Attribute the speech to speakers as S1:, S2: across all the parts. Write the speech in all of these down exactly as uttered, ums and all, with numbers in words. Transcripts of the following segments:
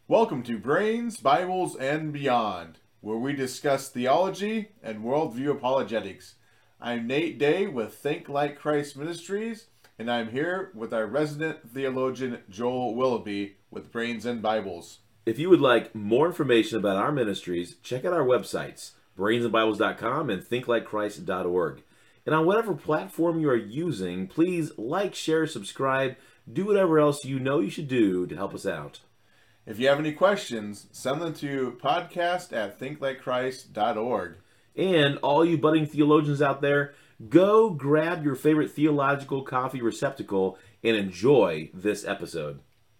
S1: Welcome to Brains, Bibles, and Beyond, where we discuss theology and worldview apologetics. I'm Nate Day with Think Like Christ Ministries, and I'm here with our resident theologian Joel Willoughby with Brains and Bibles.
S2: If you would like more information about our ministries, check out our websites, brains and bibles dot com and think like christ dot org. And on whatever platform you are using, please like, share, subscribe, do whatever else you know you should do to help us out.
S1: If you have any questions, send them to podcast at think like christ dot org.
S2: And all you budding theologians out there, go grab your favorite theological coffee receptacle and enjoy this episode.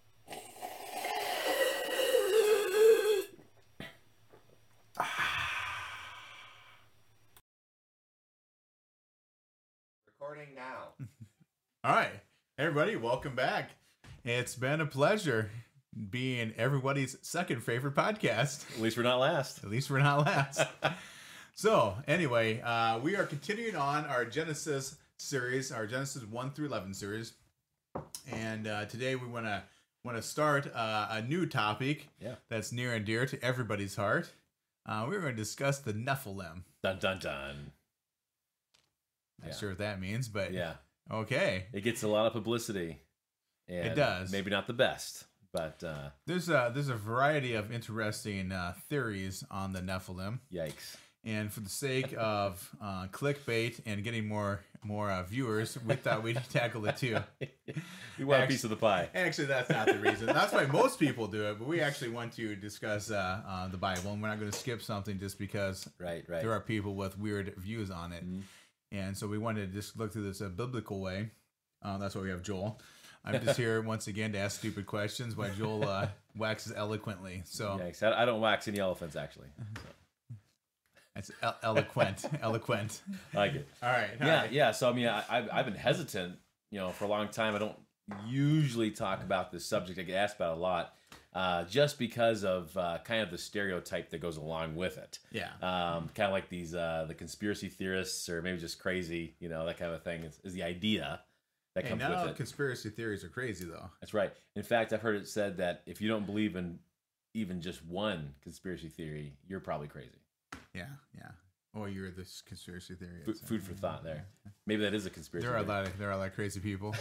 S3: Recording now.
S4: All right, everybody, welcome back. It's been a pleasure being everybody's second favorite podcast.
S2: At least we're not last.
S4: At least we're not last. So, anyway, uh, we are continuing on our Genesis series, our Genesis one through eleven series, and uh, today we want to want to start uh, a new topic
S2: Yeah.
S4: that's near and dear to everybody's heart. Uh, we're going to discuss the Nephilim.
S2: Dun dun dun.
S4: Not
S2: Yeah.
S4: sure what that means, but
S2: Yeah.
S4: okay.
S2: It gets a lot of publicity. And
S4: It does.
S2: Maybe not the best, but uh,
S4: There's a there's a variety of interesting uh, theories on the Nephilim,
S2: yikes.
S4: and for the sake of uh, clickbait and getting more more uh, viewers, we thought we'd tackle it too.
S2: We want a
S4: Actu-
S2: piece of the pie.
S4: Actually, that's not the reason. That's why most people do it, but we actually want to discuss uh, uh, the Bible, and we're not going to skip something just because
S2: Right, right.
S4: there are people with weird views on it.
S2: Mhm.
S4: And so we wanted to just look through this a biblical way. Uh, that's why we have Joel. I'm just here once again to ask stupid questions while Joel uh, waxes eloquently. So
S2: Yikes. I, I don't wax any elephants, actually. So,
S4: that's el- eloquent, eloquent.
S2: I like it.
S4: All right. all
S2: Yeah,
S4: right.
S2: yeah. So, I mean, I, I've, I've been hesitant, you know, for a long time. I don't usually talk about this subject. I get asked about it a lot. Uh, just because of uh, kind of the stereotype that goes along with it.
S4: Yeah.
S2: Um, kind of like these, uh, the conspiracy theorists, or maybe just crazy, you know, that kind of thing is, is the idea that
S4: Hey,
S2: comes
S4: not all
S2: with it.
S4: conspiracy theories are crazy, though.
S2: That's right. In fact, I've heard it said that if you don't believe in even just one conspiracy theory, you're probably crazy.
S4: Yeah, yeah. Or you're this conspiracy theory.
S2: F- food for thought there. Maybe that is a conspiracy
S4: There are a
S2: theory.
S4: lot of there are a lot of crazy people.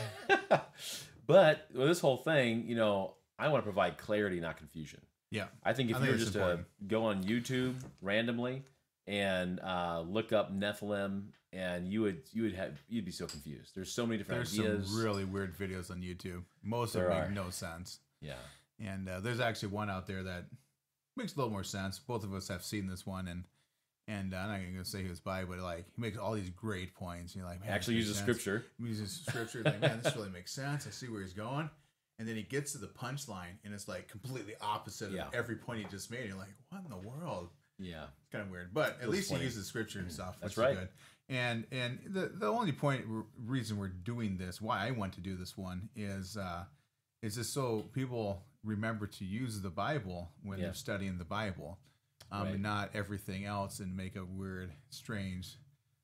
S2: But with this whole thing, you know, I want to provide clarity, not confusion.
S4: Yeah.
S2: I think if
S4: I
S2: you
S4: think
S2: were
S4: it's
S2: just to
S4: important.
S2: go on YouTube randomly and uh, look up Nephilim, and you would you would have you'd be so confused. There's so many different
S4: There's
S2: ideas.
S4: some really weird videos on YouTube. Most of
S2: There
S4: them
S2: are.
S4: make no sense.
S2: Yeah.
S4: And uh, there's actually one out there that makes a little more sense. Both of us have seen this one, and and uh, I'm not going to say he was by, but like he makes all these great points. You're like, man,
S2: Actually
S4: this
S2: uses
S4: makes sense.
S2: scripture.
S4: He uses scripture. Like, man, this really makes sense. I see where he's going. And then he gets to the punchline, and it's like completely opposite
S2: Yeah.
S4: of every point he just made. You're like, what in the world?
S2: Yeah.
S4: It's kind of weird, but at least he
S2: funny.
S4: uses scripture and stuff.
S2: That's
S4: which is
S2: right.
S4: Good. And and the the only point r- reason we're doing this, why I want to do this one, is uh, is just so people remember to use the Bible when
S2: Yeah.
S4: they're studying the Bible, um,
S2: Right.
S4: and not everything else, and make up weird, strange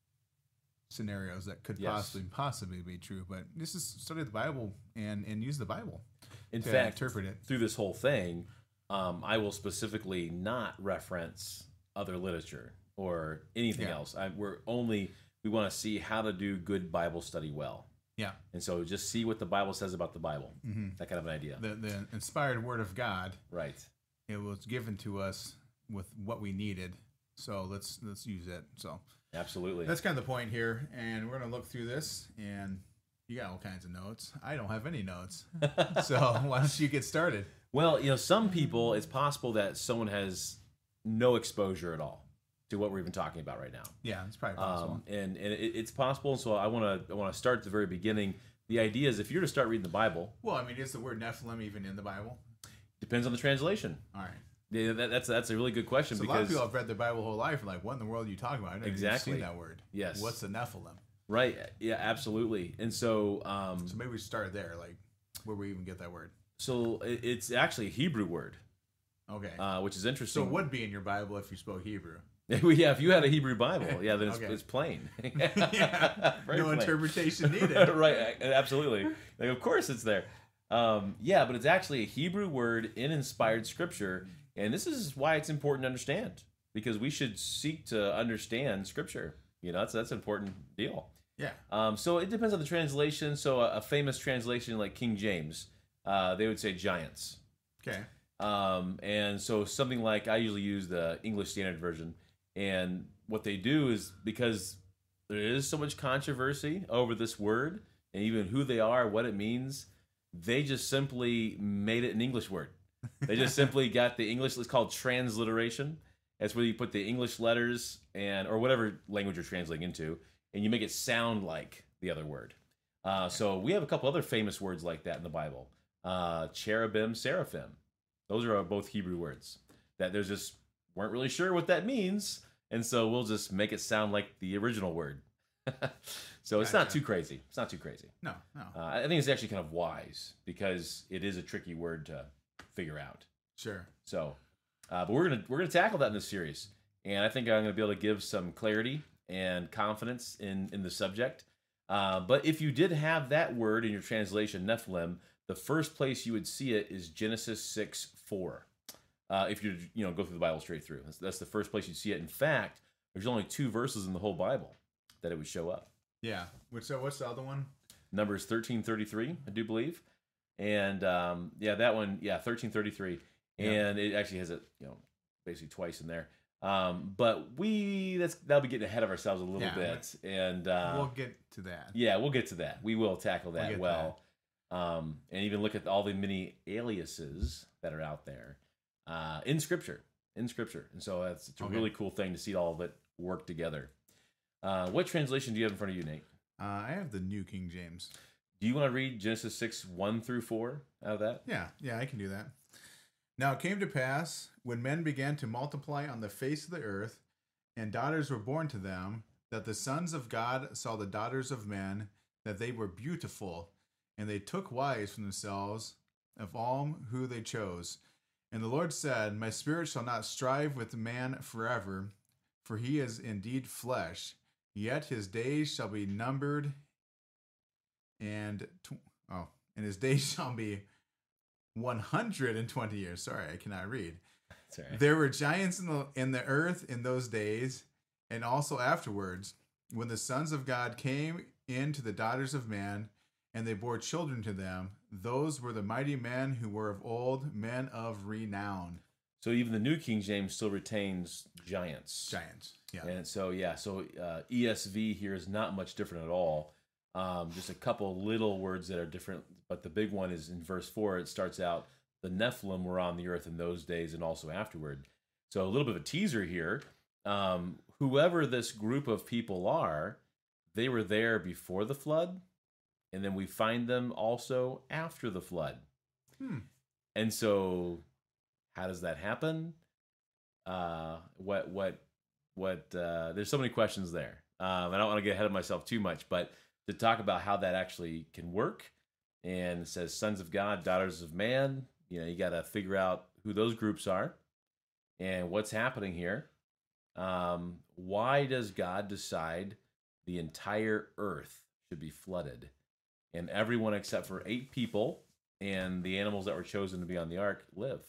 S4: scenarios that could
S2: Yes.
S4: possibly possibly be true. But this is study the Bible and and use the Bible
S2: In
S4: to
S2: fact,
S4: interpret it.
S2: through this whole thing, um, I will specifically not reference other literature or anything
S4: Yeah.
S2: else. I, we're only we want to see how to do good Bible study well,
S4: Yeah,
S2: and so just see what the Bible says about the Bible.
S4: hmm
S2: That kind of an idea,
S4: the the inspired Word of God.
S2: right?
S4: It was given to us with what we needed, so let's let's use it. So
S2: Absolutely.
S4: that's kind of the point here, and we're gonna look through this, and you got all kinds of notes. I don't have any notes, so why don't you get started?
S2: Well, you know, some people, it's possible that someone has no exposure at all to what we're even talking about right now.
S4: Yeah, it's probably possible.
S2: Um, and and it, it's possible. So I want to I want to start at the very beginning. The idea is if you're to start reading the Bible,
S4: Well, I mean, is the word Nephilim even in the Bible?
S2: depends on the translation.
S4: All right.
S2: Yeah, that, that's that's a really good question
S4: So a lot of
S2: because
S4: people have read the Bible whole life, and like, what in the world are you talking about? I never even
S2: Exactly.
S4: seen that word.
S2: Yes.
S4: What's the Nephilim?
S2: right, yeah, absolutely. And so um,
S4: So maybe we start there, like, where we even get that word.
S2: so it, it's actually a Hebrew word,
S4: Okay.
S2: uh, which is
S4: so
S2: interesting.
S4: it would be in your Bible if you spoke Hebrew.
S2: yeah, if you had a Hebrew Bible, yeah, then it's,
S4: Okay.
S2: it's plain.
S4: yeah.
S2: Very
S4: No
S2: plain.
S4: interpretation needed.
S2: right, a- absolutely. Like, of course it's there. um, yeah, but it's actually a Hebrew word in inspired scripture, and this is why it's important to understand, because we should seek to understand scripture. You know, that's that's an important deal.
S4: Yeah.
S2: Um, so it depends on the translation. So a, a famous translation like King James, uh, they would say giants.
S4: Okay.
S2: Um, and so something like, I usually use the English Standard Version, and what they do is, because there is so much controversy over this word and even who they are, what it means, they just simply made it an English word. They just simply got the English, it's called transliteration. That's where you put the English letters and or whatever language you're translating into, and you make it sound like the other word. Uh, so we have a couple other famous words like that in the Bible. Uh, cherubim, seraphim. Those are both Hebrew words that there's just weren't really sure what that means, and so we'll just make it sound like the original word. So it's not
S4: Gotcha.
S2: too crazy. It's not too crazy.
S4: No, no.
S2: Uh, I think it's actually kind of wise because it is a tricky word to figure out.
S4: Sure.
S2: So, uh, but we're gonna we're gonna tackle that in this series, and I think I'm gonna be able to give some clarity and confidence in in the subject. Uh, but if you did have that word in your translation, Nephilim, the first place you would see it is Genesis six four. Uh, if you you know go through the Bible straight through, that's, that's the first place you see it. In fact, there's only two verses in the whole Bible that it would show up.
S4: Yeah. Which so what's the other one?
S2: Numbers thirteen thirty-three, I do believe, and um, yeah, that one, yeah, thirteen thirty-three,
S4: Yeah.
S2: and it actually has it, you know, basically twice in there. Um, but we that's that'll be getting ahead of ourselves a little
S4: Yeah,
S2: bit, and uh,
S4: we'll get to that.
S2: yeah, we'll get to that. We will tackle
S4: We'll
S2: that
S4: get
S2: well, Um, and even look at all the many aliases that are out there uh, in Scripture, in Scripture, and so that's it's a
S4: Okay.
S2: really cool thing to see all of it work together. Uh, what translation do you have in front of you, Nate?
S4: Uh, I have the New King James.
S2: Do you want to read Genesis six one through four out of that?
S4: Yeah, yeah, I can do that. Now it came to pass, when men began to multiply on the face of the earth, and daughters were born to them, that the sons of God saw the daughters of men, that they were beautiful, and they took wives from themselves of all who they chose. And the Lord said, My spirit shall not strive with man forever, for he is indeed flesh, yet his days shall be numbered, and tw- oh, and his days shall be one hundred twenty years. Sorry, I cannot read.
S2: That's all right.
S4: There were giants in the in the earth in those days, and also afterwards, when the sons of God came in to the daughters of man, and they bore children to them. Those were the mighty men who were of old, men of renown.
S2: So even the New King James still retains giants.
S4: Giants. Yeah.
S2: And so, yeah, so uh, E S V here is not much different at all. Um, just a couple little words that are different, but the big one is in verse four. It starts out, the Nephilim were on the earth in those days and also afterward. So a little bit of a teaser here. Um, whoever this group of people are, they were there before the flood, and then we find them also after the flood.
S4: Hmm.
S2: And so, how does that happen? Uh, what, what, what? Uh, there's so many questions there. Um, I don't want to get ahead of myself too much, but to talk about how that actually can work, and it says sons of God, daughters of man. You know, you got to figure out who those groups are and what's happening here. Um, why does God decide the entire earth should be flooded? And everyone except for eight people and the animals that were chosen to be on the ark live.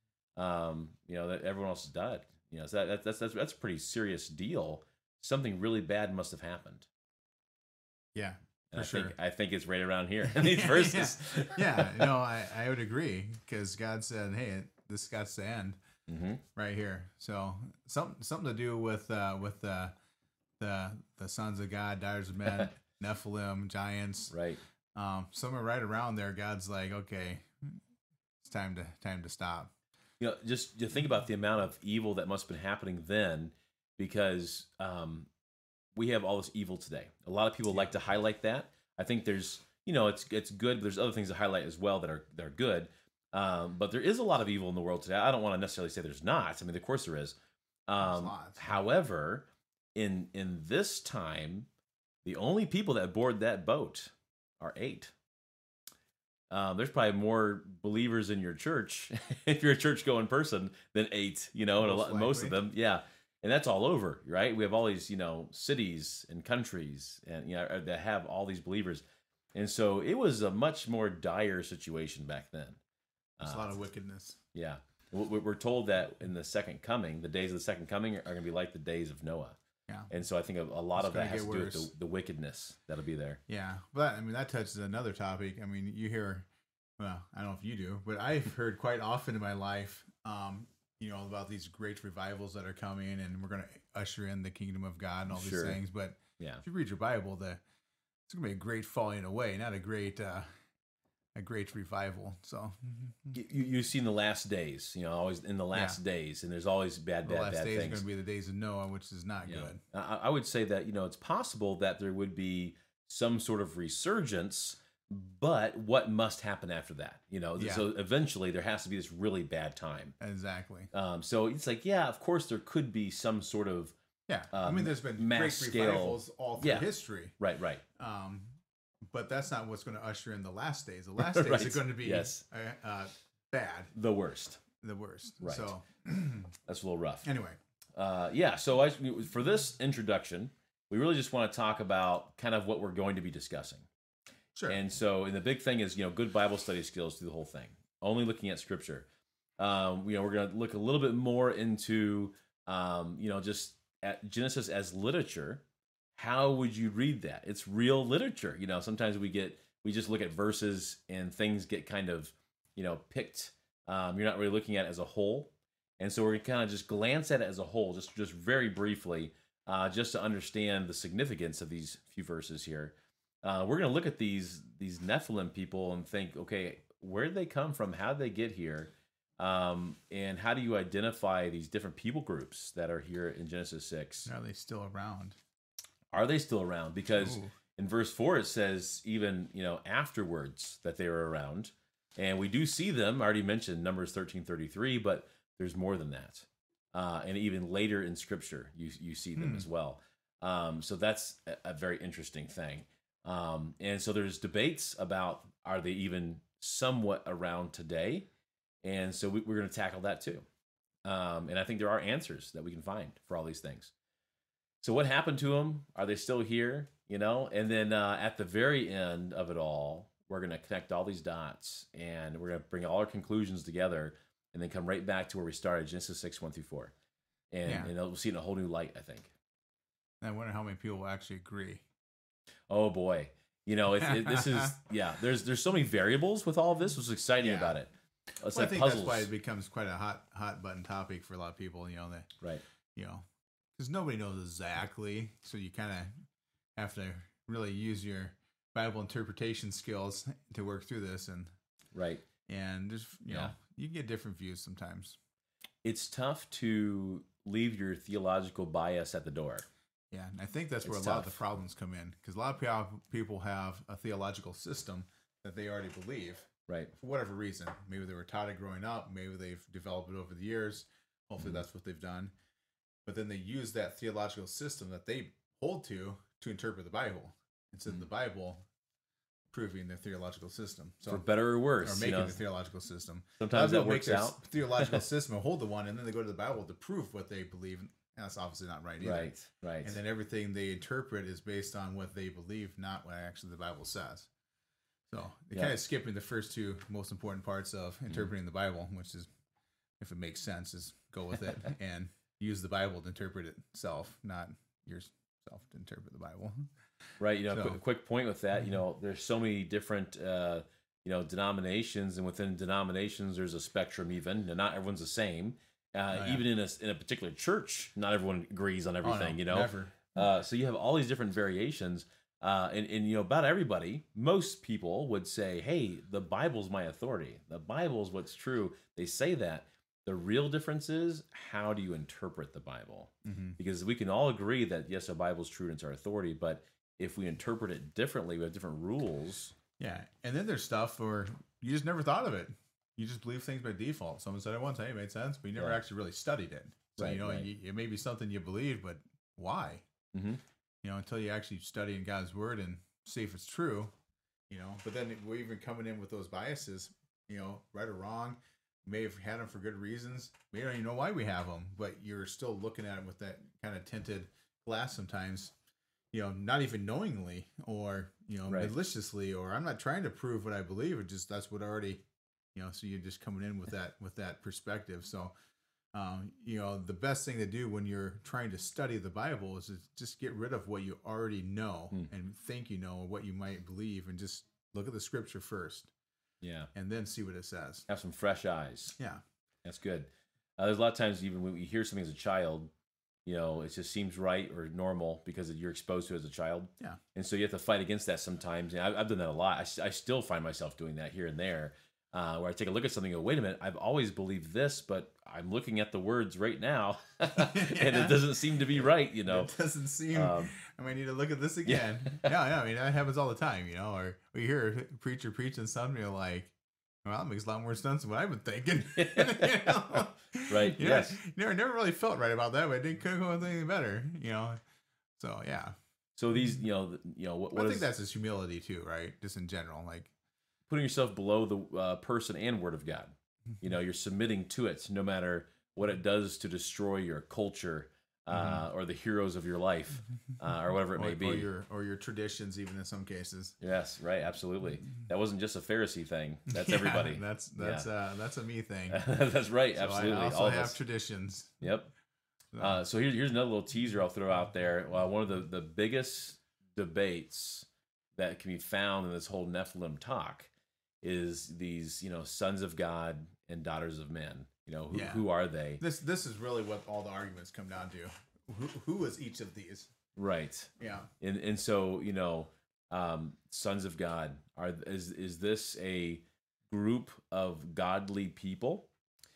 S2: Um, you know, that everyone else has died. You know, so that, that's that's that's a pretty serious deal. Something really bad must have happened.
S4: Yeah.
S2: And
S4: For
S2: I
S4: sure.
S2: think I think it's right around here in these verses.
S4: yeah. yeah. No, I, I would agree, because God said, hey, this got to end
S2: hmm
S4: right here. So something something to do with uh, with uh, the the sons of God, daughters of men, Nephilim, giants.
S2: Right.
S4: Um, somewhere right around there, God's like, okay, it's time to time to stop.
S2: You know, just to think about the amount of evil that must have been happening then, because um, we have all this evil today. A lot of people like to highlight that. I think there's, you know, it's it's good, but there's other things to highlight as well that are that are good. Um, but there is a lot of evil in the world today. I don't want to necessarily say there's not. I mean, of course there is. Um,
S4: lots.
S2: however, in in this time, the only people that board that boat are eight. Um, there's probably more believers in your church if you're a church-going person than eight. You know, and a
S4: Most
S2: lot, most of
S4: likely.
S2: them, yeah. And that's all over, right? We have all these, you know, cities and countries, and you know, that have all these believers. And so it was a much more dire situation back then.
S4: There's
S2: Uh,
S4: a lot of wickedness.
S2: Yeah. We- We're told that in the second coming, the days of the second coming are going to be like the days of Noah.
S4: Yeah.
S2: And so I think a, a lot
S4: It's
S2: of that
S4: gonna
S2: has
S4: get
S2: to do with
S4: worse.
S2: the, the wickedness that'll be there.
S4: Yeah, but I mean that touches another topic. I mean, you hear, well, I don't know if you do, but I've heard quite often in my life, um, you know, about these great revivals that are coming, and we're going to usher in the kingdom of God and all these
S2: Sure.
S4: things. But
S2: Yeah.
S4: if you read your Bible, the it's going to be a great falling away, not a great, uh, a great revival. So
S2: You, you- you've seen the last days, you know, always in the last days, and there's always bad,
S4: the
S2: bad,
S4: last
S2: bad
S4: days are
S2: things.
S4: going to be the days of Noah, which is not
S2: Yeah.
S4: good.
S2: I, I would say that, you know, it's possible that there would be some sort of resurgence, but what must happen after that? You know,
S4: Yeah.
S2: so eventually there has to be this really bad time.
S4: Exactly.
S2: Um, so it's like, yeah, of course there could be some sort of
S4: Yeah. I
S2: Um,
S4: mean, there's been
S2: mass
S4: great
S2: scale-
S4: revivals all through
S2: Yeah.
S4: history.
S2: right, right.
S4: Um, but that's not what's going to usher in the last days. The last days
S2: Right.
S4: are going to be
S2: Yes.
S4: uh, uh, bad,
S2: The worst.
S4: the worst.
S2: Right.
S4: So
S2: That's a little rough.
S4: anyway,
S2: Uh, yeah. So I, for this introduction, we really just want to talk about kind of what we're going to be discussing.
S4: sure.
S2: And so, and the big thing is, you know, good Bible study skills through the whole thing. Only looking at Scripture. Um, you know, we're going to look a little bit more into, um, you know, just at Genesis as literature. How would you read that? It's real literature. You know, sometimes we get we just look at verses and things get kind of, you know, picked. Um, you're not really looking at it as a whole, and so we're going to kind of just glance at it as a whole, just just very briefly, uh, just to understand the significance of these few verses here. Uh, we're going to look at these these Nephilim people and think, okay, where did they come from? How did they get here? Um, and how do you identify these different people groups that are here in Genesis six?
S4: Are they still around?
S2: Are they still around? Because
S4: Ooh.
S2: in verse four it says even, you know, afterwards that they were around, and we do see them. I already mentioned Numbers thirteen thirty-three, but there's more than that, uh, and even later in Scripture you you see them
S4: Hmm.
S2: as well. Um, so that's a, a very interesting thing. Um, and so there's debates about, are they even somewhat around today? And so we, we're going to tackle that too. Um, and I think there are answers that we can find for all these things. So what happened to them? Are they still here? You know, and then uh, at the very end of it all, we're going to connect all these dots, and we're going to bring all our conclusions together, and then come right back to where we started, Genesis six, one through four. And,
S4: Yeah.
S2: and we'll see it in a whole new light, I think.
S4: I wonder how many people will actually agree.
S2: Oh boy, you know, it's, it, this is yeah. There's there's so many variables with all of this. What's exciting
S4: Yeah.
S2: about it? It's
S4: Well,
S2: like
S4: I think
S2: puzzles,
S4: that's why it becomes quite a hot hot button topic for a lot of people. You know that
S2: right?
S4: you know because nobody knows exactly, so you kind of have to really use your Bible interpretation skills to work through this, and
S2: Right.
S4: and just you
S2: Yeah.
S4: know you get different views sometimes.
S2: It's tough to leave your theological bias at the door.
S4: Yeah, and I think that's where
S2: It's
S4: a lot of the
S2: tough.
S4: problems come in because a lot of peo- people have a theological system that they already believe
S2: Right.
S4: for whatever reason. Maybe they were taught it growing up. Maybe they've developed it over the years. Hopefully,
S2: Mhm.
S4: that's what they've done. But then they use that theological system that they hold to to interpret the Bible instead of the Bible proving their theological system. So
S2: For better or worse,
S4: or
S2: you
S4: making
S2: know,
S4: the theological system.
S2: sometimes
S4: A lot
S2: that
S4: of people
S2: works
S4: make their
S2: out.
S4: theological system and hold to one, and then they go to the Bible to prove what they believe. And that's obviously not right either.
S2: Right. Right.
S4: And then everything they interpret is based on what they believe, not what actually the Bible says. So they're
S2: Yeah. Mm-hmm.
S4: kind of skipping the first two most important parts of interpreting the Bible, which is, if it makes sense, is go with it and use the Bible to interpret it itself, not yourself to interpret the Bible.
S2: Right. You know,
S4: So-
S2: quick, quick point with that. You know, there's so many different, uh, you know, denominations, and within denominations, there's a spectrum. Even and not everyone's the same. Uh,
S4: Oh, yeah.
S2: Even in a in a particular church, not everyone agrees on
S4: Oh,
S2: everything.
S4: no,
S2: you know,
S4: never.
S2: Uh, so you have all these different variations, uh, and, and you know about everybody. Most people would say, "Hey, the Bible's my authority. The Bible's what's true." They say that. The real difference is how do you interpret the Bible?
S4: hmm
S2: Because we can all agree that yes, the Bible's true and it's our authority, but if we interpret it differently, we have different rules.
S4: Yeah, and then there's stuff where you just never thought of it. You just believe things by default. Someone said it once, hey, it made sense, but you never
S2: Yeah.
S4: actually really studied it. So
S2: Right,
S4: you know,
S2: right.
S4: you, it may be something you believe, but why?
S2: Mhm.
S4: You know, until you actually study in God's word and see if it's true. You know, but then we're even coming in with those biases. You know, right or wrong. May have had them for good reasons. We don't even know why we have them, but you're still looking at it with that kind of tinted glass sometimes. you know, not even knowingly or, you know,
S2: Right.
S4: maliciously, or I'm not trying to prove what I believe. It just, that's what already, you know, so you're just coming in with that, with that perspective. So, um, you know, the best thing to do when you're trying to study the Bible is to just get rid of what you already know
S2: Hmm.
S4: and think you know, or what you might believe, and just look at the scripture first
S2: Yeah.
S4: and then see what it says.
S2: Have some fresh eyes.
S4: Yeah.
S2: That's good. Uh, there's a lot of times, even when we hear something as a child, you know, it just seems right or normal because you're exposed to it as a child.
S4: Yeah.
S2: And so you have to fight against that sometimes. And I've, I've done that a lot. I, s- I still find myself doing that here and there, uh, where I take a look at something and go, wait a minute, I've always believed this, but I'm looking at the words right now, and
S4: Yeah.
S2: it doesn't seem to be right, you know.
S4: It doesn't seem,
S2: Um,
S4: I might need to look at this again. Yeah. yeah, I mean, that happens all the time, you know, or we hear a preacher preaching something, you're like, well, that makes a lot more sense than what I've been thinking. You know?
S2: Right,
S4: You know,
S2: yes.
S4: Never, never really felt right about that, but it didn't couldn't go with anything better, you know. So yeah,
S2: So these, you know, th- you know, what,
S4: I
S2: what
S4: think
S2: is
S4: that's just humility too, right? Just in general, like
S2: putting yourself below the uh, person and word of God. You know, you're submitting to it, no matter what it does to destroy your culture uh, or the heroes of your life, uh, or whatever it
S4: or,
S2: may be.
S4: or your or your traditions, even in some cases.
S2: Yes, right, absolutely. That wasn't just a Pharisee thing. That's
S4: Yeah,
S2: everybody.
S4: That's that's uh that's a me thing.
S2: That's right,
S4: So
S2: absolutely.
S4: I also
S2: All of
S4: have
S2: us.
S4: traditions.
S2: Yep.
S4: So,
S2: Uh, so here's here's another little teaser I'll throw out there. Well, one of the, the biggest debates that can be found in this whole Nephilim talk is these, you know, sons of God and daughters of men. You know, who,
S4: Yeah.
S2: who are they?
S4: this this is really what all the arguments come down to. Who, who is each of these?
S2: Right.
S4: Yeah.
S2: And and so, you know, um, sons of God, are is is this a group of godly people?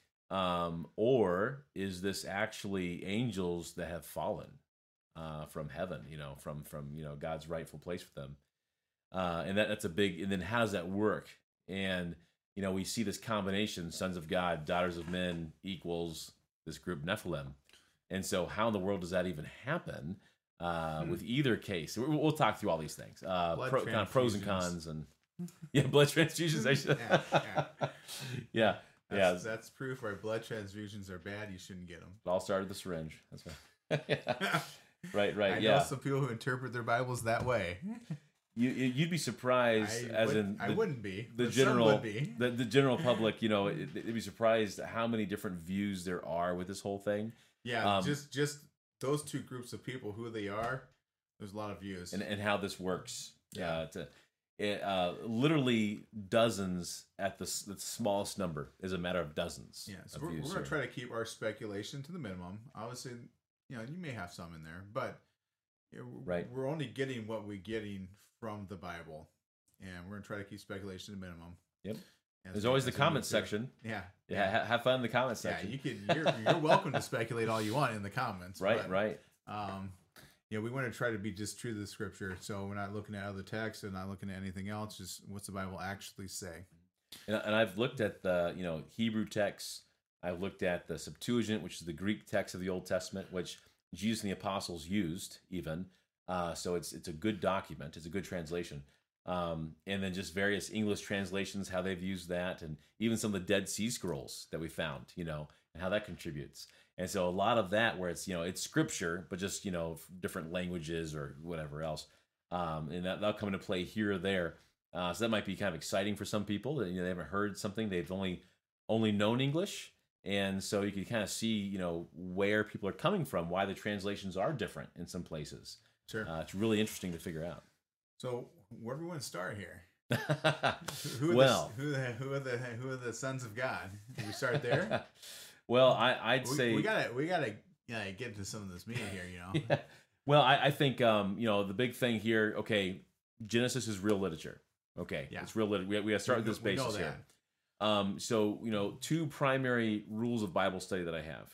S2: Um, or is this actually angels that have fallen uh, from heaven, you know, from from you know God's rightful place for them? Uh, and that that's a big. And then how does that work? And you know, we see this combination: sons of God, daughters of men equals this group Nephilim. And so, how in the world does that even happen uh,
S4: Hmm.
S2: with either case? We'll, we'll talk through all these things, uh,
S4: Blood
S2: pro, kind of pros and
S4: transfusions.
S2: cons, and yeah, blood transfusions. I should,
S4: Yeah, yeah.
S2: yeah, yeah.
S4: That's, that's proof why blood transfusions are bad. You shouldn't get them.
S2: It all started with the syringe. That's right. right, right.
S4: I
S2: yeah.
S4: know some people who interpret their Bibles that way.
S2: You you- you'd be surprised,
S4: I
S2: as
S4: would-
S2: in
S4: I
S2: the,
S4: wouldn't be.
S2: the
S4: but some
S2: general
S4: would be.
S2: the, the general public. You know, it, they'd be surprised at how many different views there are with this whole thing,
S4: Yeah,
S2: um,
S4: just just those two groups of people, who they are. There's a lot of views.
S2: and and how this works.
S4: Yeah.
S2: Yeah, to, it, uh, literally dozens at the, s- the smallest number is a matter of dozens.
S4: yeah, so
S2: of
S4: we're,
S2: views
S4: we're gonna
S2: here.
S4: try to keep our speculation to the minimum. Obviously, you know, you may have some in there, but you know,
S2: Right.
S4: we're only getting what we're getting from the Bible, and we're gonna try to keep speculation to the minimum.
S2: Yep.
S4: As
S2: There's
S4: we-
S2: always the
S4: as we move
S2: comment
S4: through it.
S2: section.
S4: Yeah,
S2: Yeah, ha- have fun in the comment
S4: yeah.
S2: section.
S4: You can. You're, you're welcome to speculate all you want in the comments.
S2: right,
S4: but,
S2: right.
S4: Um, you know, we want to try to be just true to the scripture, so we're not looking at other texts and not looking at anything else. Just what's the Bible actually say?
S2: And, and I've looked at the you know Hebrew texts. I've looked at the Septuagint, which is the Greek text of the Old Testament, which Jesus and the apostles used even. Uh, so it's it's a good document. It's a good translation. Um, and then just various English translations, how they've used that, and even some of the Dead Sea Scrolls that we found, you know, and how that contributes. And so a lot of that, where it's you know it's scripture, but just you know different languages or whatever else, um, and that, that'll come into play here or there. Uh, so that might be kind of exciting for some people that you know they haven't heard something, they've only only known English, and so you can kind of see you know where people are coming from, why the translations are different in some places.
S4: Sure.
S2: Uh, it's really interesting to figure out.
S4: So where do we want to start here? Who are
S2: well,
S4: the, who, the, who are the who are the sons of God? Do we start there?
S2: well, I, I'd
S4: we,
S2: say
S4: we gotta we gotta yeah, get to some of this meat here. You know.
S2: Yeah. Well, I, I think um, you know the big thing here. Okay, Genesis is real literature. Okay,
S4: Yeah.
S2: it's real literature. We, we got to start
S4: We
S2: with this
S4: know- we know
S2: basis here.
S4: that.
S2: Um, so you know, two primary rules of Bible study that I have.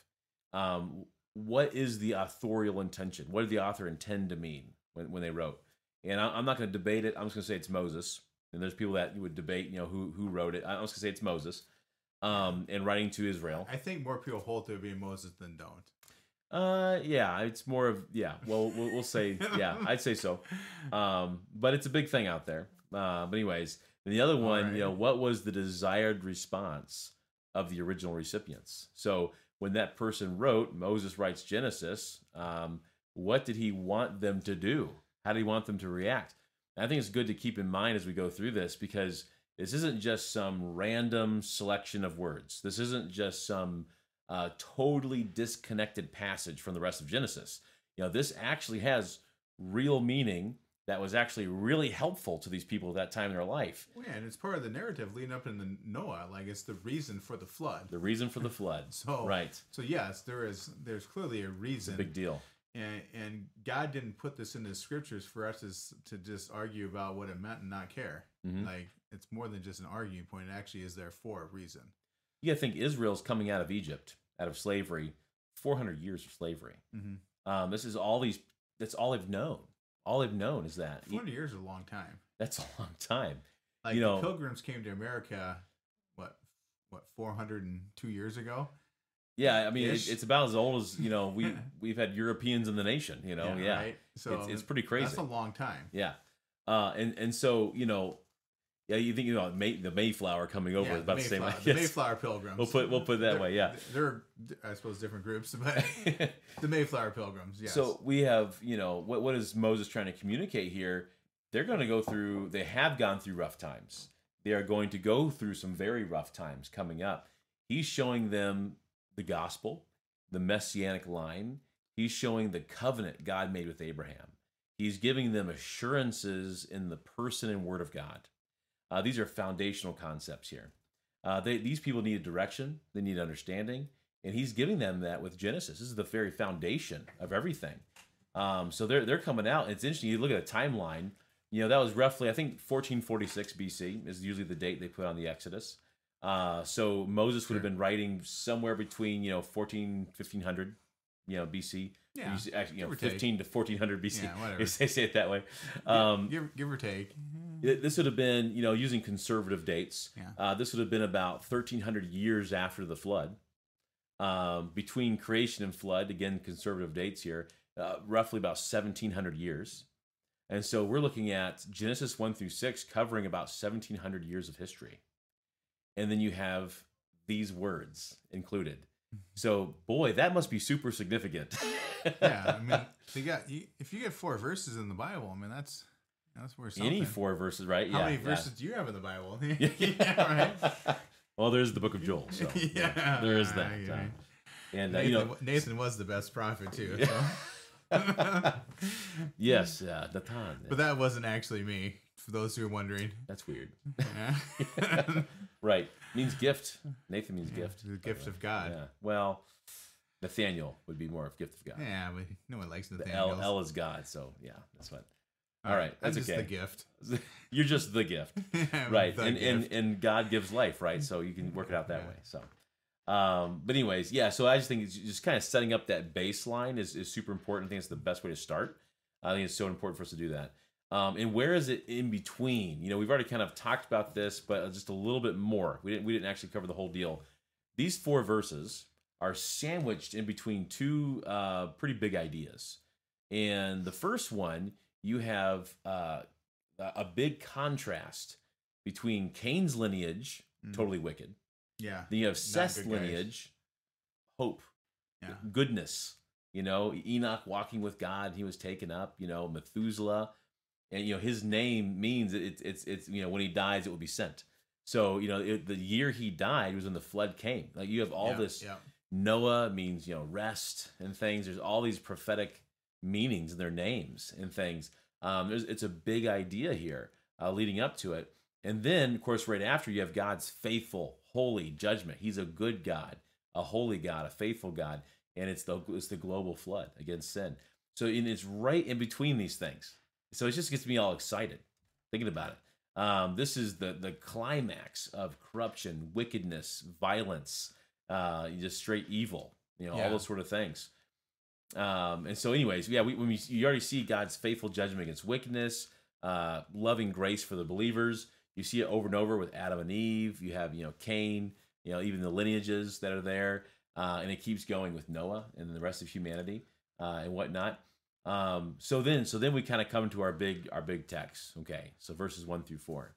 S2: Um, what is the authorial intention? What did the author intend to mean when, when they wrote? And I, I'm not going to debate it. I'm just going to say it's Moses. And there's people that would debate, you know, who who wrote it. I'm just going to say it's Moses. Um, and writing to Israel.
S4: I think more people hold to it being Moses than don't.
S2: Uh, yeah, it's more of yeah. Well, we'll, we'll say yeah. I'd say so. Um, but it's a big thing out there. Uh, but anyways, and the other one,
S4: right.
S2: you know, what was the desired response of the original recipients? So when that person wrote, Moses writes Genesis. Um, what did he want them to do? How did he want them to react? And I think it's good to keep in mind as we go through this, because this isn't just some random selection of words. This isn't just some uh, totally disconnected passage from the rest of Genesis. You know, this actually has real meaning that was actually really helpful to these people at that time in their life.
S4: Well, yeah, and it's part of the narrative leading up into Noah. Like, it's the reason for the flood.
S2: The reason for the flood.
S4: So
S2: right.
S4: So yes, there is. There's clearly a reason.
S2: Big deal.
S4: And and God didn't put this in the scriptures for us to, to just argue about what it meant and not care.
S2: Mm-hmm.
S4: Like, it's more than just an arguing point. It actually is there for a reason.
S2: You got to think Israel's coming out of Egypt, out of slavery, four hundred years of slavery.
S4: Mm-hmm.
S2: Um, this is all these. That's all they've known. All they've known is that.
S4: Forty years is a long time.
S2: That's a long time.
S4: Like,
S2: you know,
S4: the Pilgrims came to America, what, what, four hundred and two years ago.
S2: Yeah, I mean, it,
S4: Ish.
S2: it's about as old as, you know, we we've had Europeans in the nation. You know, yeah,
S4: Right? So
S2: it's, it's pretty crazy.
S4: That's a long time.
S2: Yeah, uh, and and so you know, yeah, you think you know May, the Mayflower coming over
S4: Yeah,
S2: is about the same.
S4: Mayflower,
S2: Yes.
S4: the Mayflower Pilgrims.
S2: We'll put we'll put it that
S4: They're-
S2: way. Yeah.
S4: They're, I suppose, different groups, but the Mayflower Pilgrims. Yes.
S2: So we have, you know, what what is Moses trying to communicate here? They're going to go through. They have gone through rough times. They are going to go through some very rough times coming up. He's showing them the gospel, the messianic line. He's showing the covenant God made with Abraham. He's giving them assurances in the person and word of God. Uh, these are foundational concepts here. Uh, they, these people need direction. They need understanding. And he's giving them that with Genesis. This is the very foundation of everything. Um, so they're, they're coming out. It's interesting. You look at a timeline. You know, that was roughly, I think, fourteen forty-six B C is usually the date they put on the Exodus. Uh, so Moses would have been writing somewhere between, you know, fourteen, fifteen hundred, you know, B C.
S4: Yeah,
S2: You, see- actually, you know,
S4: give or take.
S2: fifteen to fourteen hundred B C.
S4: Yeah, whatever.
S2: If they say it that way. Um,
S4: give, give or take.
S2: it- This would have been, you know, using conservative dates.
S4: Yeah.
S2: Uh, this would have been about thirteen hundred years after the flood. Um, between creation and flood, again, conservative dates here, uh, roughly about seventeen hundred years. And so we're looking at Genesis one through six covering about seventeen hundred years of history. And then you have these words included. So, boy, that must be super significant.
S4: Yeah, I mean, so you got you, if you get four verses in the Bible, I mean, that's that's worth something.
S2: Any four verses, right?
S4: How
S2: yeah,
S4: many
S2: yeah.
S4: verses do you have in the Bible?
S2: yeah, right. Well, there's the book of Joel, so yeah,
S4: Yeah,
S2: there is that.
S4: yeah.
S2: Uh, and uh,
S4: Nathan,
S2: you know,
S4: Nathan was the best prophet too.
S2: Yeah.
S4: So.
S2: yes, uh, Nathan.
S4: But that wasn't actually me, for those who are wondering.
S2: That's weird.
S4: Yeah.
S2: Right, means gift. Nathan means gift.
S4: The gift of God.
S2: Yeah. Well, Nathaniel would be more of gift of God.
S4: Yeah, but no one likes
S2: The
S4: Nathaniel.
S2: L, L is God, so yeah, that's what. All right,
S4: I'm
S2: that's
S4: just
S2: okay.
S4: the gift.
S2: You're just the gift, right?
S4: The
S2: And, and
S4: gift.
S2: and God gives life, right? So you can work it out that
S4: Yeah.
S2: way. So, um, but anyways, yeah. So I just think it's just kind of setting up that baseline is, is super important. I think it's the best way to start. I think it's so important for us to do that. Um, and where is it in between? You know, we've already kind of talked about this, but just a little bit more. We didn't we didn't actually cover the whole deal. These four verses are sandwiched in between two uh, pretty big ideas. And the first one, you have uh, a big contrast between Cain's lineage,
S4: Mm.
S2: totally wicked.
S4: Yeah.
S2: Then you have
S4: Not
S2: Seth's
S4: good guys.
S2: lineage, hope,
S4: Yeah.
S2: goodness. You know, Enoch walking with God, he was taken up. You know, Methuselah, and you know his name means it's it's it's you know when he dies it will be sent. So you know it, the year he died was when the flood came. Like you have all
S4: Yeah,
S2: this.
S4: yeah.
S2: Noah means you know rest and things. There's all these prophetic meanings in their names and things. Um, there's, it's a big idea here uh, leading up to it. And then, of course, right after you have God's faithful, holy judgment. He's a good God, a holy God, a faithful God, and it's the it's the global flood against sin. So and it's right in between these things. So it just gets me all excited thinking about it. Um, this is the the climax of corruption, wickedness, violence, uh, just straight evil. You know,
S4: Yeah.
S2: all those sort of things. Um, and so, anyways, yeah, we, when we, you already see God's faithful judgment against wickedness, uh, loving grace for the believers. You see it over and over with Adam and Eve. You have, you know, Cain, you know, even the lineages that are there. Uh, and it keeps going with Noah and the rest of humanity uh, and whatnot. Um, so then, so then we kind of come to our big, our big text. Okay. So verses one through four.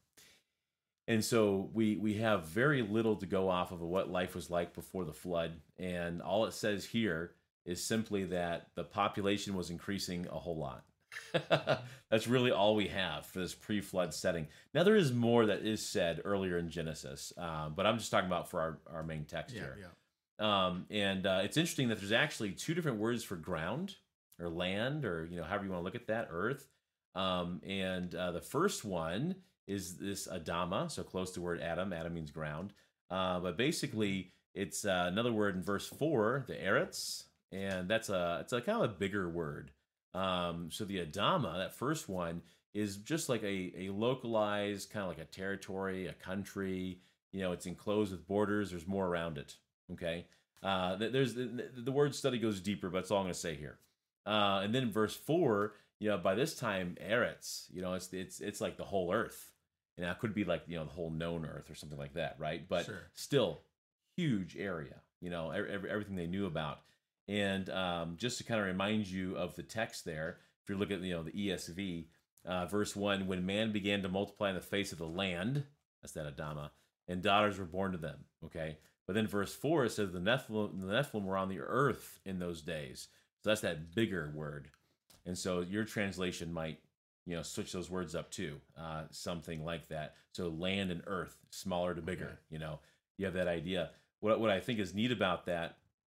S2: And so we, we have very little to go off of what life was like before the flood. And all it says here is simply that the population was increasing a whole lot. That's really all we have for this pre-flood setting. Now there is more that is said earlier in Genesis, uh, but I'm just talking about for our, our main text
S4: Yeah,
S2: here.
S4: yeah.
S2: Um, and uh, it's interesting that there's actually two different words for ground or land, or you know however you want to look at that, earth. Um, and uh, the first one is this Adama, so close to the word Adam. Adam means ground, uh, but basically it's uh, another word in verse four, the Eretz, and that's a it's a kind of a bigger word. Um, so the Adama, that first one, is just like a, a localized kind of like a territory, a country. You know, it's enclosed with borders. There's more around it. Okay. Uh, there's the, the word study goes deeper, but that's all I'm going to say here. Uh, and then in verse four, you know, by this time, Eretz, you know, it's it's it's like the whole earth. And that could be like, you know, the whole known earth or something like that, right? But
S4: Sure.
S2: still, huge area. You know, every, everything they knew about. And um, just to kind of remind you of the text there, if you look at you know the E S V, uh, verse one, when man began to multiply in the face of the land, that's that Adama, and daughters were born to them. Okay, but then verse four it says the Nephilim, the Nephilim were on the earth in those days. So that's that bigger word, and so your translation might you know switch those words up too, uh, something like that. So land and earth, smaller to bigger.
S4: Okay.
S2: You know, you have that idea. What what I think is neat about that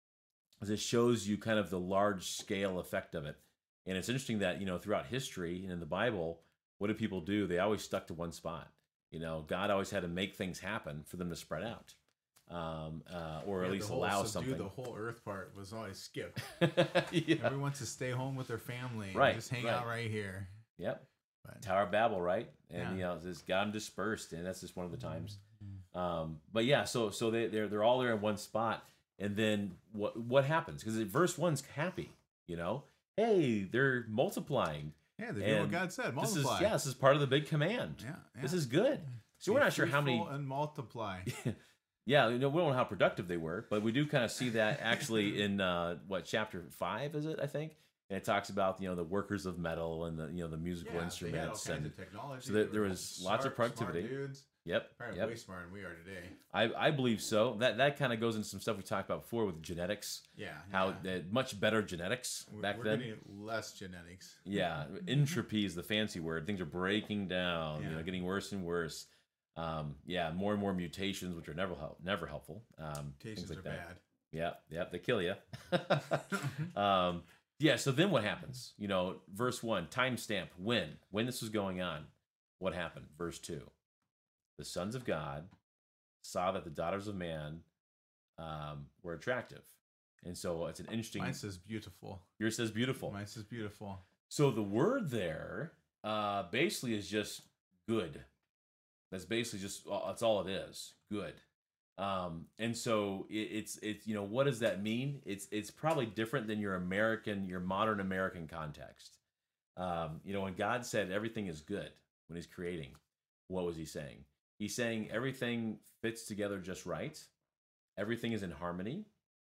S2: is it shows you kind of the large scale effect of it. And it's interesting that, you know, throughout history and in the Bible, what did people do? They always stuck to one spot. You know, God always had to make things happen for them to spread out, um, uh, or
S4: Yeah,
S2: at
S4: the
S2: least
S4: whole
S2: allow
S4: subdue
S2: something.
S4: The whole earth part was always skipped.
S2: Yeah.
S4: Everyone wants to stay home with their family. And
S2: Right,
S4: just hang
S2: right.
S4: out right here.
S2: Yep.
S4: But,
S2: Tower of Babel, right? And
S4: Yeah.
S2: you know, it's got them dispersed, and that's just one of the times. Um, but yeah, so so they they're they're all there in one spot, and then what what happens? Because verse one's happy, you know, hey, they're multiplying.
S4: yeah, they're doing what
S2: And
S4: God said.
S2: This is
S4: Multiply.
S2: yeah, this is part of the big command.
S4: yeah, yeah.
S2: This is good. So we're
S4: Be
S2: not sure how many.
S4: fruitful and multiply.
S2: Yeah, you know, we don't know how productive they were, but we do kind of see that actually in uh, what chapter five is it? I think, and it talks about you know the workers of metal and the you know the musical
S4: Yeah,
S2: instruments
S4: they had all kinds
S2: and
S4: of technology.
S2: so there-
S4: They
S2: there
S4: were
S2: was
S4: smart-
S2: lots of productivity.
S4: Smart dudes.
S2: yep,
S4: Probably
S2: yep.
S4: way smarter than we are today.
S2: I, I believe so. That that kind of goes into some stuff we talked about before with genetics.
S4: Yeah.
S2: How
S4: yeah.
S2: uh, much better genetics
S4: We're,
S2: back
S4: we're
S2: then.
S4: getting less genetics.
S2: Yeah, entropy is the fancy word. Things are breaking down. You
S4: Yeah.
S2: know, getting worse and worse. Um, yeah, more and more mutations, which are never help, never helpful. Um,
S4: Mutations
S2: things like
S4: are
S2: that.
S4: bad.
S2: Yep, yep, they kill you. um, yeah, so then what happens? You know, verse one, timestamp, when? When this was going on. What happened? Verse two, the sons of God saw that the daughters of man um, were attractive. And so it's an interesting.
S4: Mine says beautiful.
S2: Yours says beautiful.
S4: Mine says beautiful.
S2: So the word there uh, basically is just good. That's basically just, well, that's all it is, good. Um, and so it, it's it's you know what does that mean? It's it's probably different than your American, your modern American context. Um, you know, when God said everything is good when He's creating, what was He saying? He's saying everything fits together just right. Everything is in harmony.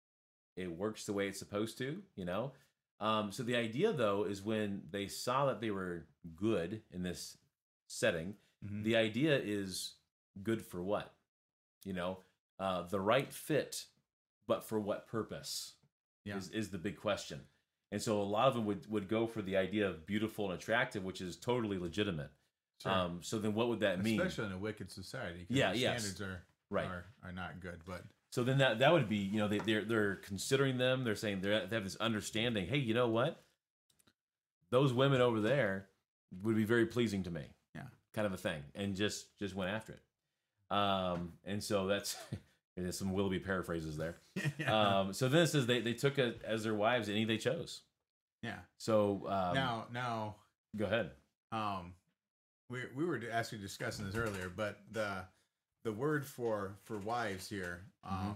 S2: It works the way it's supposed to. You know. Um, so the idea though is when they saw that they were good in this setting,
S4: Mhm.
S2: the idea is good for what? You know. Uh, the right fit, but for what purpose
S4: Yeah.
S2: is, is the big question. And so a lot of them would, would go for the idea of beautiful and attractive, which is totally legitimate.
S4: Sure.
S2: Um, so then what would that mean?
S4: Especially in a wicked society. 'Cause
S2: Yeah,
S4: our
S2: yes.
S4: standards are,
S2: Right.
S4: are are not good. But
S2: So then that, that would be, you know, they, they're, they're considering them. They're saying they're, they have this understanding. Hey, you know what? Those women over there would be very pleasing to me.
S4: Yeah.
S2: Kind of a thing. And just, just went after it. Um, and so that's there's some Willoughby paraphrases there.
S4: yeah.
S2: Um, so then it says they, they took it as their wives any they chose.
S4: yeah.
S2: So um,
S4: Now now
S2: go ahead.
S4: um we we were actually discussing this earlier, but the the word for for wives here, um
S2: Mm-hmm.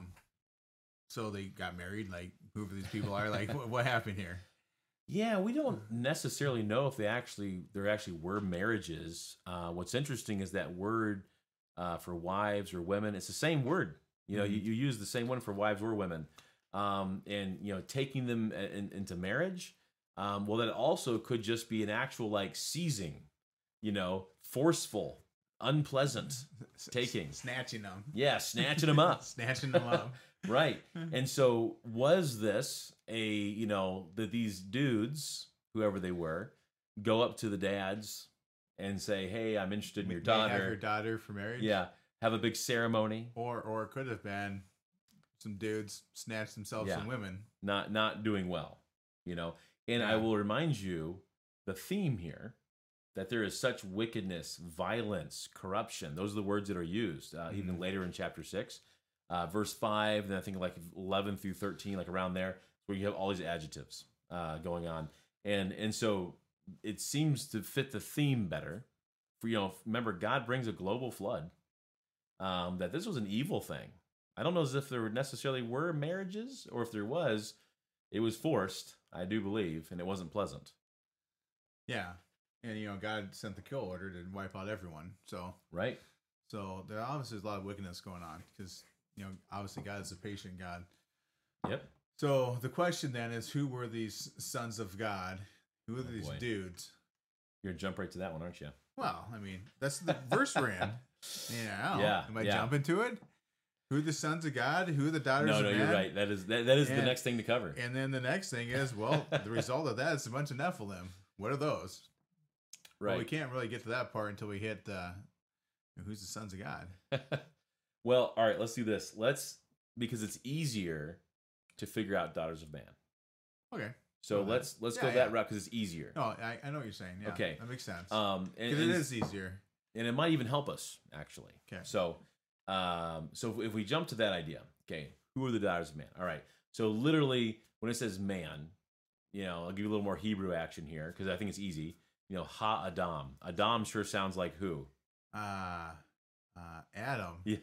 S4: so they got married, like whoever these people are, like what, what happened here?
S2: Yeah, we don't necessarily know if they actually there actually were marriages. Uh, what's interesting is that word uh, for wives or women. It's the same word. You know, you, you use the same one for wives or women, um, and you know, taking them in, into marriage. Um, well, that also could just be an actual like seizing, you know, forceful, unpleasant
S4: S-
S2: taking.
S4: snatching them.
S2: Yeah, snatching them up.
S4: Snatching them up.
S2: Right. And so was this a, you know, that these dudes, whoever they were, go up to the dads and say, "Hey, I'm interested in your
S4: May have
S2: daughter."
S4: your daughter for marriage.
S2: Yeah, have a big ceremony.
S4: Or or it could have been some dudes snatched themselves
S2: Yeah.
S4: some women.
S2: Not not doing well, you know. And I
S4: Yeah.
S2: will remind you, the theme here, that there is such wickedness, violence, corruption. Those are the words that are used, uh, even
S4: Mhm.
S2: later in chapter six, uh, verse five, and I think like eleven through thirteen, like around there, where you have all these adjectives uh, going on, and and so it seems to fit the theme better. For you know, remember, God brings a global flood. Um, that this was an evil thing. I don't know as if there necessarily were marriages, or if there was, it was forced. I do believe, and it wasn't pleasant.
S4: Yeah. And you know, God sent the kill order to wipe out everyone. So
S2: Right?
S4: so there obviously is a lot of wickedness going on because you know, obviously God is a patient God.
S2: Yep.
S4: So the question then is, who were these sons of God? Who are
S2: Oh,
S4: these
S2: boy.
S4: dudes?
S2: You're gonna jump right to that one, aren't you?
S4: Well, I mean, that's the verse we're in. Yeah, I don't know.
S2: Yeah,
S4: Am I
S2: yeah.
S4: jumping to it? Who are the sons of God? Who are the daughters
S2: No,
S4: of
S2: no,
S4: man?
S2: you're right. That is that, that is the
S4: And-
S2: next thing to cover.
S4: And then the next thing is, well, the result of that is a bunch of Nephilim. What are those?
S2: Right.
S4: Well, we can't really get to that part until we hit uh, who's the sons of God.
S2: Well, all right. Let's do this. Let's because it's easier to figure out daughters of man.
S4: Okay.
S2: So
S4: Go
S2: let's let's
S4: Yeah,
S2: go
S4: yeah.
S2: that route because it's easier.
S4: No, I, I know what you're saying. Yeah,
S2: Okay.
S4: that makes sense.
S2: Um, and,
S4: Because it
S2: and-
S4: is easier.
S2: and it might even help us actually.
S4: Okay.
S2: So, um, so if we jump to that idea, okay, who are the daughters of man? All right. So literally, when it says man, you know, I'll give you a little more Hebrew action here because I think it's easy. You know, ha Adam. Adam sure sounds like who?
S4: Uh, uh, Adam.
S2: Yeah.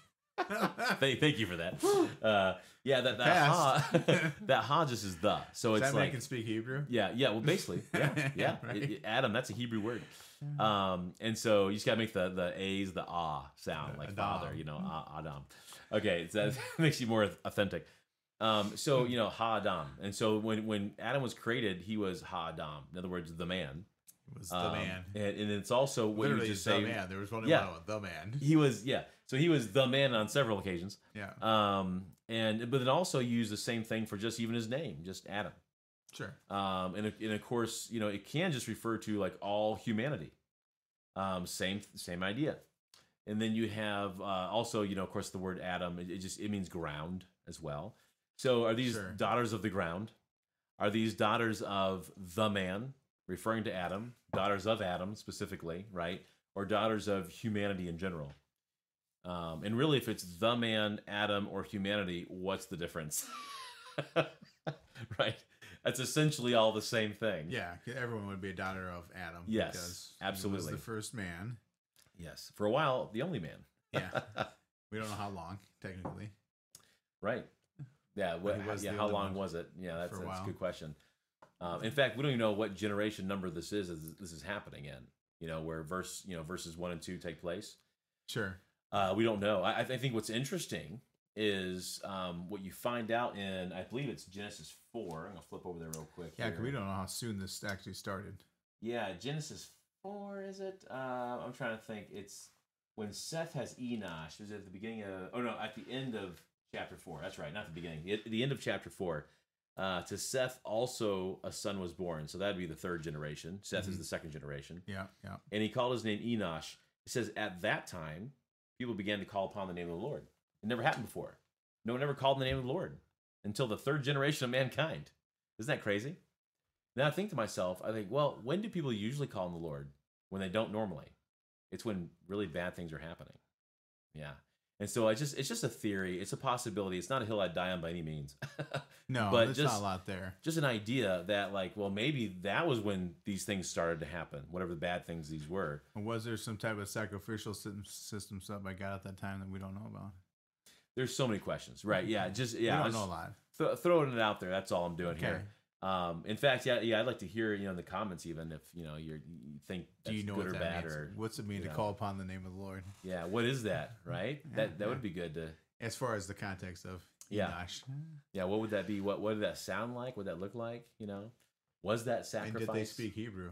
S2: thank, thank you for that. Uh, yeah, that that
S4: Pass.
S2: ha that ha just is the. So
S4: Does
S2: it's
S4: that
S2: like
S4: make can speak Hebrew?
S2: yeah, yeah. Well, basically, yeah, yeah.
S4: Right.
S2: It- it- Adam, that's a Hebrew word. Um, and so you just gotta make the the a's the ah sound like
S4: Adam.
S2: father, you know, ah, Adam. Okay, so that makes you more authentic. Um, so you know, ha Adam, and so when when Adam was created, he was ha Adam. In other words, the man.
S4: It was the
S2: Um,
S4: man.
S2: and, and it's also what
S4: Literally,
S2: you just
S4: the
S2: say.
S4: man. There was only
S2: Yeah.
S4: one, the man.
S2: He was yeah. So he was the man on several occasions.
S4: Yeah,
S2: Um, and but then also use the same thing for just even his name, just Adam.
S4: sure.
S2: Um, and, and of course, you know, it can just refer to like all humanity. Um, same same idea. And then you have uh, also, you know, of course, the word Adam. It, it just it means ground as well. So are these
S4: Sure.
S2: daughters of the ground? Are these daughters of the man, referring to Adam? Daughters of Adam specifically, right? Or daughters of humanity in general? Um, and really, if it's the man, Adam, or humanity, what's the difference? Right? That's essentially all the same thing.
S4: Yeah, 'cause everyone would be a daughter of Adam.
S2: Yes,
S4: because
S2: absolutely.
S4: He was the first man.
S2: Yes. For a while, the only man.
S4: Yeah. We don't know how long, technically.
S2: Right. Yeah. What,
S4: he was
S2: yeah.
S4: the
S2: How
S4: only
S2: long
S4: one
S2: was it? Yeah, that's,
S4: for a
S2: that's a
S4: while.
S2: good question. Um, in fact, we don't even know what generation number this is as this is happening in. You know, where verse, you know, verses one and two take place.
S4: Sure.
S2: Uh, we don't know. I, I think what's interesting is um, what you find out in, I believe it's Genesis four. I'm gonna flip over there real quick.
S4: Yeah, 'cause
S2: here.
S4: we don't know how soon this actually started.
S2: Yeah, Genesis four, is it? Uh, I'm trying to think. It's when Seth has Enosh. Is it at the beginning of, oh no, at the end of chapter four. That's right, not the beginning. At the end of chapter four. Uh, to Seth also a son was born. So that'd be the third generation. Seth is
S4: Mhm.
S2: the second generation.
S4: Yeah, yeah.
S2: And he called his name Enosh. It says, at that time, people began to call upon the name of the Lord. It never happened before. No one ever called on the name of the Lord until the third generation of mankind. Isn't that crazy? Now I think to myself, I think, well, when do people usually call on the Lord when they don't normally? It's when really bad things are happening. Yeah. And so I just it's just a theory. It's a possibility. It's not a hill I'd die on by any means.
S4: No,
S2: But
S4: there's
S2: just-
S4: not a lot there.
S2: Just an idea that like, well, maybe that was when these things started to happen, whatever the bad things these were.
S4: Or was there some type of sacrificial system, system set by God at that time that we don't know about?
S2: There's so many questions, right? Yeah, just
S4: We
S2: yeah,
S4: don't
S2: just
S4: know a lot.
S2: th- throwing it out there. That's all I'm doing
S4: Okay.
S2: here. Um, in fact, yeah, yeah, I'd like to hear you know in the comments even if you know you're, you think
S4: Do
S2: that's
S4: you know
S2: good
S4: what
S2: or
S4: that
S2: bad
S4: means?
S2: or
S4: What's it mean
S2: you
S4: to
S2: know.
S4: call upon the name of the Lord?
S2: yeah, what is that, right?
S4: Yeah,
S2: that that
S4: yeah.
S2: would be good to
S4: As far as the context of
S2: Yeah.
S4: Enosh.
S2: yeah. What would that be? What what did that sound like? What did that look like? You know, was that
S4: And
S2: sacrifice?
S4: did they speak Hebrew?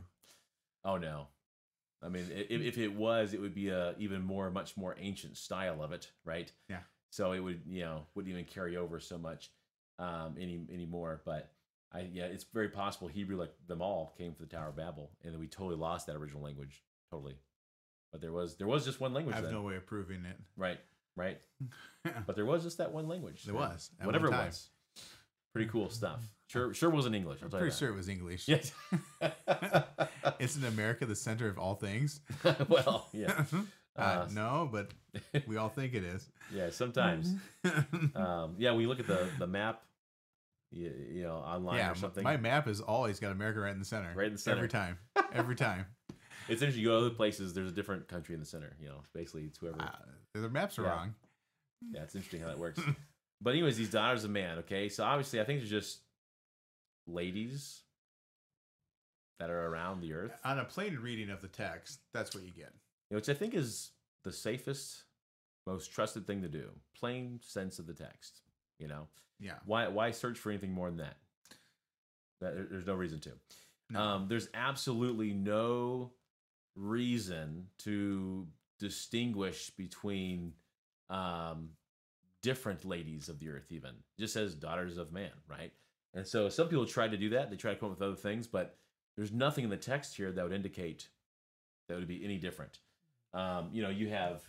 S2: Oh no, I mean, i- if, if it was, it would be a even more, much more ancient style of it, right?
S4: Yeah.
S2: So it would, you know, wouldn't even carry over so much um, any anymore. But I yeah, it's very possible Hebrew, like them all, came from the Tower of Babel, and then we totally lost that original language, totally. But there was there was just one
S4: I
S2: language.
S4: have
S2: then.
S4: no way of proving it.
S2: Right, right. But there was just that one language.
S4: There
S2: then.
S4: was, at
S2: whatever it
S4: one time.
S2: was. Pretty cool stuff. Sure, sure wasn't English. I'll
S4: I'm
S2: tell
S4: pretty
S2: you
S4: sure it was English.
S2: that. Yes.
S4: Isn't America the center of all things?
S2: Well, yeah,
S4: Uh,
S2: Uh,
S4: no, but we all think it is.
S2: yeah. Sometimes, um, yeah. When you look at the the map, you, you know, online
S4: yeah,
S2: or something,
S4: my map has always got America right in the center.
S2: Right in the center.
S4: Every time. Every time.
S2: it's interesting. You go to other places, there's a different country in the center. You know, basically it's whoever.
S4: Uh, their maps are
S2: Yeah.
S4: wrong.
S2: Yeah, it's interesting how that works. But anyways, these daughters of man. Okay, so obviously, I think they're just ladies that are around the earth,
S4: On a plain reading of the text, that's what you get.
S2: which I think is the safest, most trusted thing to do. Plain sense of the text. You know,
S4: Yeah.
S2: why why search for anything more than that? That there- there's no reason to.
S4: No.
S2: Um, there's absolutely no reason to distinguish between um, different ladies of the earth, even just as daughters of man, right? And so some people try to do that. They try to come up with other things, but there's nothing in the text here that would indicate that would be any different. Um, you know, you have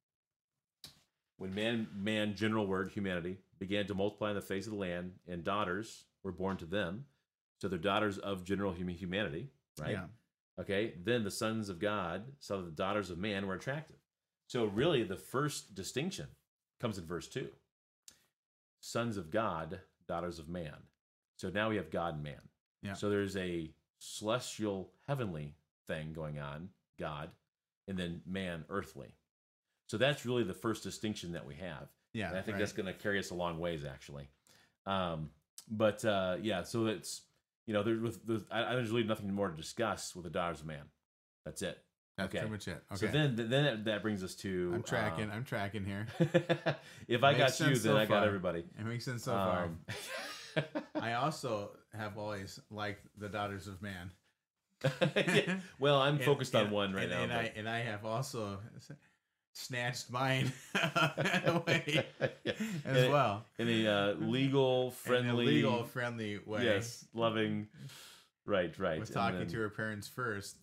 S2: when man, man, general word, humanity, began to multiply on the face of the land, and daughters were born to them. So they're daughters of general hum- humanity, right?
S4: Yeah.
S2: Okay. Then the sons of God saw that the daughters of man were attractive. So really, the first distinction comes in verse two. Sons of God, daughters of man. So now we have God and man.
S4: Yeah.
S2: So there's a celestial, heavenly thing going on, God, and then man, earthly. So that's really the first distinction that we have.
S4: Yeah.
S2: And I think
S4: right.
S2: that's going to carry us a long ways, actually. Um, but uh, yeah, so it's you know, there's with, with I, there's really nothing more to discuss with the daughters of man. That's it.
S4: That's
S2: okay.
S4: pretty much it.
S2: So
S4: Okay.
S2: then, then that, that brings us to.
S4: I'm tracking.
S2: um,
S4: I'm tracking here.
S2: if I
S4: Makes
S2: got you,
S4: sense
S2: then
S4: so
S2: I got
S4: far.
S2: everybody.
S4: It makes sense so far.
S2: Um,
S4: I also have always liked the Daughters of Man.
S2: yeah. Well, I'm
S4: And-
S2: focused on
S4: and-
S2: one right
S4: and,
S2: now.
S4: And
S2: but-
S4: I and I have also snatched mine away as
S2: in,
S4: well.
S2: in a uh, legal, friendly,
S4: In a legal, friendly way.
S2: yes, loving. Right, right.
S4: Was
S2: And
S4: talking
S2: then-
S4: to her parents first.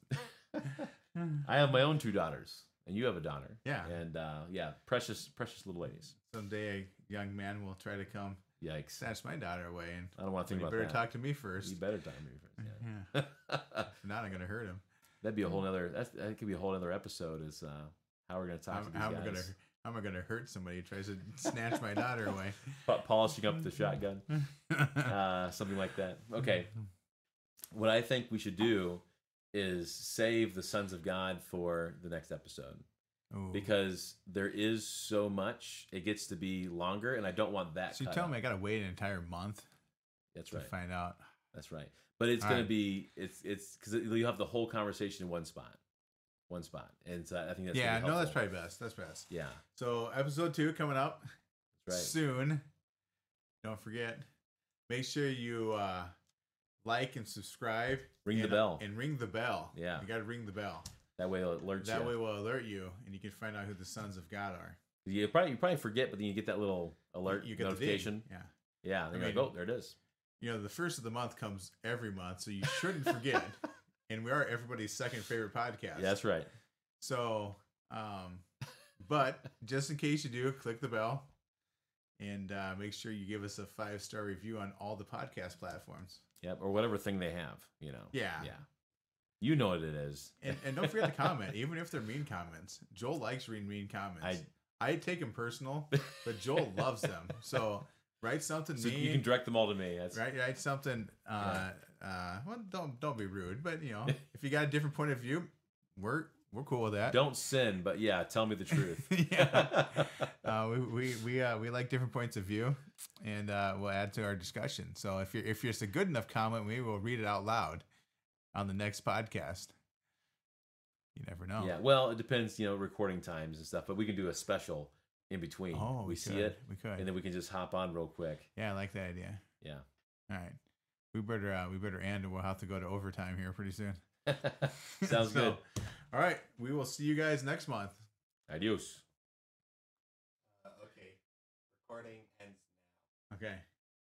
S2: I have my own two daughters, and you have a daughter.
S4: Yeah.
S2: And uh, yeah, precious, precious little ladies.
S4: Someday a young man will try to come
S2: Yikes!
S4: snatch my daughter away, and
S2: I don't want to
S4: you
S2: think about
S4: better
S2: that.
S4: talk to me first.
S2: You better talk to me first.
S4: Yeah.
S2: Yeah.
S4: If not, I'm gonna hurt him.
S2: That'd be a whole other. That's, that could be a whole other episode. Is uh, how we're gonna talk
S4: How,
S2: to these
S4: how am
S2: guys.
S4: I gonna how am I gonna hurt somebody who tries to snatch my daughter away?
S2: Po- polishing up the shotgun, uh, something like that. Okay. What I think we should do is save the sons of God for the next episode
S4: Ooh.
S2: because there is so much. It gets to be longer, and I don't want that.
S4: So you
S2: cut
S4: tell
S2: out.
S4: me I gotta wait an entire month
S2: That's
S4: to
S2: right.
S4: find out.
S2: That's right. But it's
S4: All
S2: going
S4: right.
S2: to be it's it's because you have the whole conversation in one spot, one spot, and so I think that's
S4: yeah,
S2: really
S4: no, that's
S2: helpful.
S4: probably best. That's best.
S2: Yeah,
S4: So episode two coming up
S2: that's right.
S4: soon. Don't forget. Make sure you uh, like and subscribe.
S2: Ring the
S4: and,
S2: bell.
S4: And ring the bell.
S2: Yeah.
S4: You gotta ring the bell.
S2: That way it'll alert
S4: That
S2: you.
S4: way we'll alert you and you can find out who the sons of God are.
S2: You probably you probably forget, but then you get that little alert
S4: You get
S2: notification.
S4: The ding.
S2: Yeah,
S4: Yeah.
S2: then
S4: I
S2: you're like,
S4: mean-
S2: oh, there it is.
S4: You know, the first of the month comes every month, so you shouldn't forget. And we are everybody's second favorite podcast.
S2: Yeah, that's right.
S4: So, um, but just in case you do, click the bell and uh, make sure you give us a five star review on all the podcast platforms.
S2: Yep, or whatever thing they have. You know.
S4: Yeah.
S2: Yeah. You know what it is.
S4: And, and don't forget to comment, even if they're mean comments. Joel likes reading mean comments.
S2: I
S4: I take them personal, but Joel loves them. So write something
S2: so
S4: mean.
S2: you can direct them all to me. That's
S4: Right, write something. Uh, uh, well, don't don't be rude, but you know, if you got a different point of view, we're we're cool with that.
S2: Don't sin, but yeah, tell me the truth.
S4: yeah, uh, we we we uh, we like different points of view, and uh, we'll add to our discussion. So if you're if you're a good enough comment, maybe we'll read it out loud on the next podcast. You never know.
S2: Yeah, well, it depends, you know, recording times and stuff, but we can do a special in between.
S4: Oh,
S2: we,
S4: we
S2: see
S4: could.
S2: it,
S4: We could.
S2: and then we can just hop on real quick.
S4: Yeah, I like that idea.
S2: Yeah.
S4: All right, we better uh, we better end, or we'll have to go to overtime here pretty soon.
S2: Sounds
S4: So,
S2: good.
S4: All right, we will see you guys next month.
S2: Adios.
S3: Uh, okay. Recording ends now.
S4: Okay.